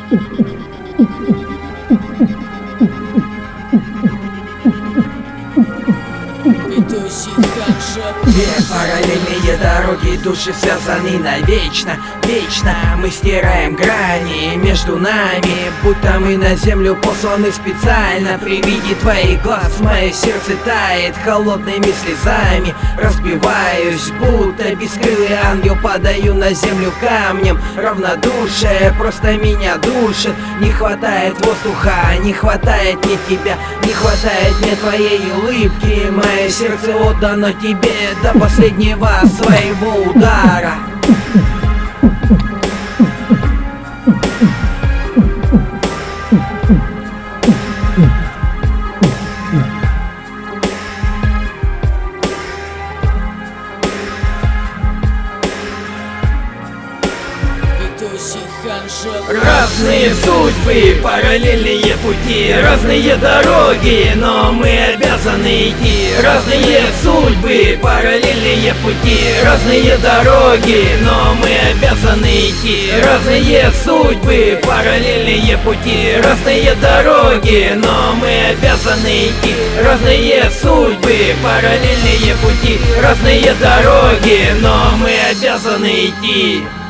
Две параллельные дороги, души связаны навечно. Вечно мы стираем грани между нами, будто мы на землю посланы специально. При виде твоих глаз мое сердце тает холодными слезами. Разбиваюсь, будто бескрылый ангел, падаю на землю камнем. Равнодушие просто меня душит. Не хватает воздуха, не хватает мне тебя, не хватает мне твоей улыбки. Мое сердце отдано тебе до последнего своего удара. Разные судьбы, параллельные пути, разные дороги, но мы обязаны идти. Разные судьбы, параллельные пути, разные дороги, но мы обязаны идти. Разные судьбы, параллельные пути, разные дороги, но мы обязаны идти. Разные судьбы, параллельные пути, разные дороги, но мы обязаны идти.